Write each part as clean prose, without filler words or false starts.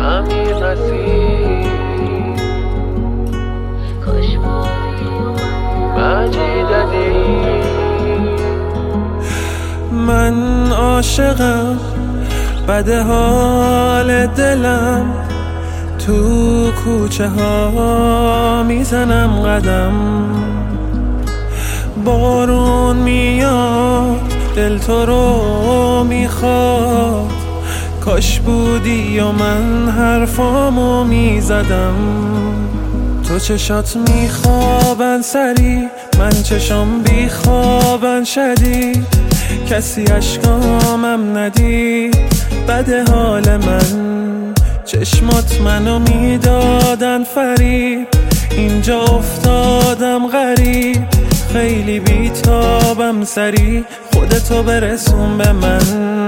امیر نصیر مجید علی. من عاشقم، بده حال دلم، تو کوچه ها میزنم قدم. بارون میاد دل تو رو میخواد، کاش بودی و من حرفامو میزدم. تو چشات میخوابن سری، من چشام بیخوابن شدید. کسی اشکامم ندید، بده حال من. چشمات منو میدادن فریب، اینجا افتادم غریب. خیلی بیتابم سری، خودتو برسون به من.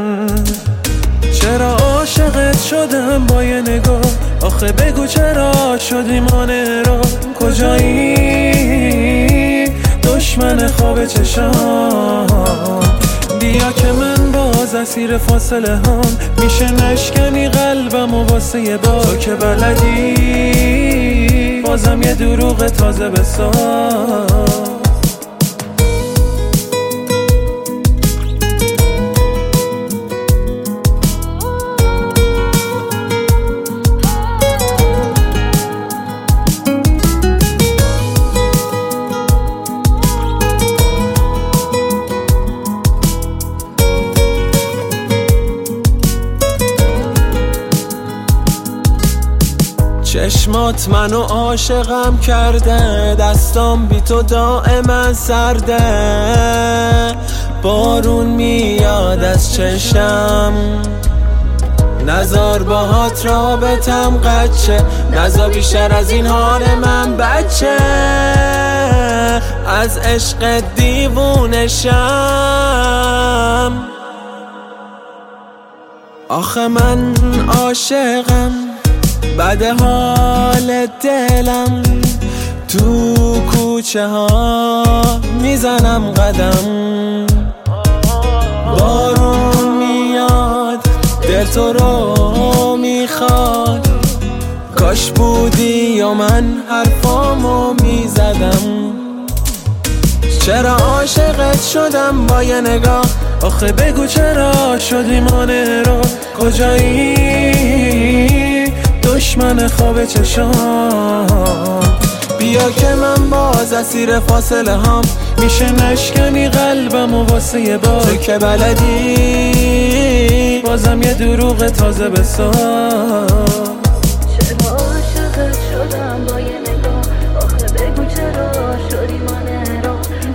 چرا عاشقت شدم با یه نگاه، آخه بگو چرا شدیم آن را. کجایی دشمن خواب چشام، بیا که من باز اسیر فاصله هم. میشه نشکنی قلبم و واسه یه بار، تو که بلدی بازم یه دروغ تازه بساز. چشمات منو عاشقم کرده، دستام بی تو دائما سرده. بارون میاد از چشم، نزار باهات رابطم قچه. نزار بیشتر از این حال من بچه، از عشق دیوونشم. آخه من عاشقم، بده حال دلم، تو کوچه ها میزنم قدم. بارون میاد دل تو رو میخواد، کاش بودی یا من حرفامو میزدم. چرا عاشقت شدم با یه نگاه، آخه بگو چرا شدیم آن را. کجایی دشمن خواب چشام، بیا که من باز اسیر فاصله هم. میشه نشکنی قلبم و واسه یه بار، تو که بلدی بازم یه دروغ تازه بساز. چرا عاشقت شدم با یه نگاه، آخه بگو چرا شدی من را.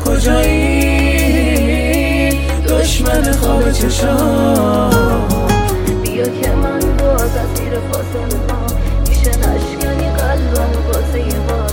کجایی دشمن خواب چشام، بیا که من باز اسیر فاصله هم. میشه نشکنی قلبم واسه یه بار.